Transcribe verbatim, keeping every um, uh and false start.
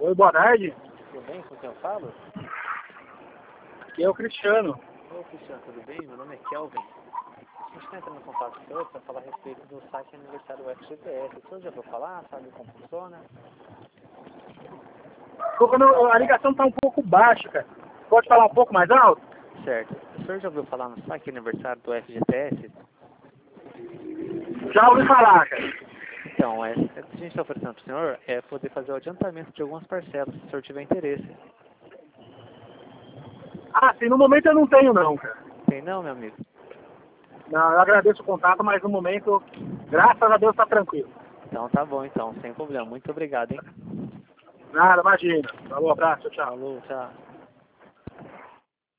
Oi, boa tarde. Tudo bem? Com quem eu falo? Aqui é o Cristiano. Oi, Cristiano, tudo bem? Meu nome é Kelvin. A gente está entrando em contato com o senhor para falar a respeito do site aniversário U F G T S. O senhor já ouviu falar? Sabe como funciona? Quando a ligação está um pouco baixa, cara. Pode falar um pouco mais alto? Certo. O senhor já ouviu falar no site aniversário do U F G T S? Já ouvi falar, cara. Então, é, o que a gente está oferecendo para o senhor é poder fazer o adiantamento de algumas parcelas, se o senhor tiver interesse. Ah, sim, no momento eu não tenho não, cara. Tem não, meu amigo? Não, eu agradeço o contato, mas no momento, graças a Deus, tá tranquilo. Então tá bom, então, sem problema. Muito obrigado, hein? Nada, imagina. Falou, abraço, tchau. Falou, tchau.